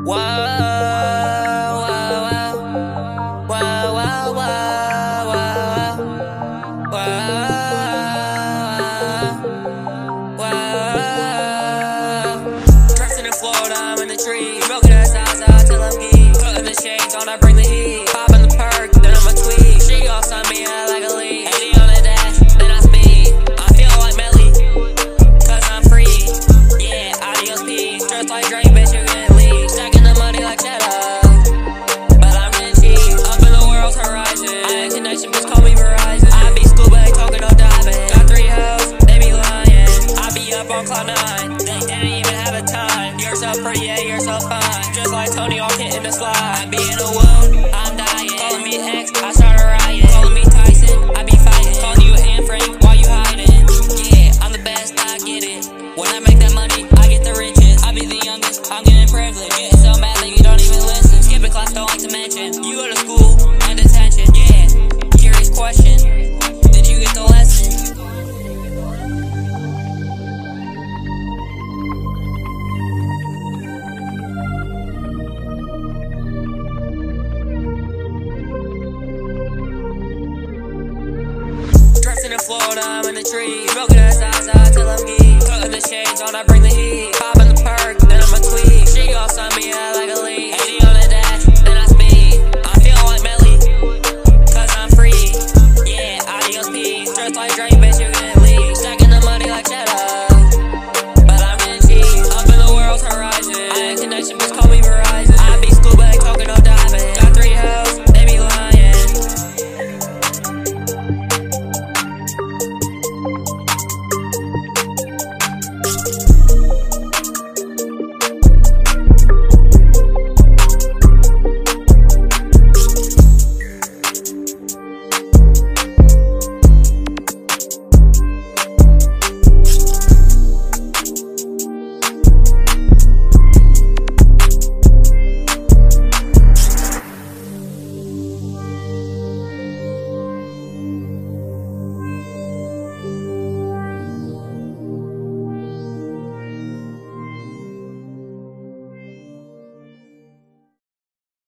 Whoa, whoa, whoa, whoa, whoa, whoa, whoa. Dressing in Florida, I'm in the tree. Smoking that salsa till I'm geek. Putting the shades on, I bring the heat. Popping the perk, then I'ma tweak. She gon' suck me out like a lead. 80 on the dash, then I speed. I feel like Melly, cause I'm free. Yeah, adios peace. Just like Drake, bitch, you get lead. Stacking the money like cheddar, but I'm Richie. Up in the world's horizon. I ain't connection, bitch, call me Verizon. I be scuba, ain't talking no diving. Got 3 hoes, they be lying. I be up on cloud 9. They didn't even have a time. You're so pretty, yeah, you're so fine. Just like Tony, all hitting the slide. I be in a wound, I'm dying. Calling me X, I start a riot. Calling me Tyson, I be fighting. Calling you Anne Frank while you hiding. Yeah, I'm the best, I get it. When I make that money, I get the riches. I be the youngest, I'm getting privileged. Getting so mad that you don't even listen. Skipping class, don't like to mention. You go to school and detention. Yeah, curious question. Did you get the lesson? Dressing in Florida, I'm in the tree. Smoking that salsa till I'm geek. Putting the shades on, I bring the heat.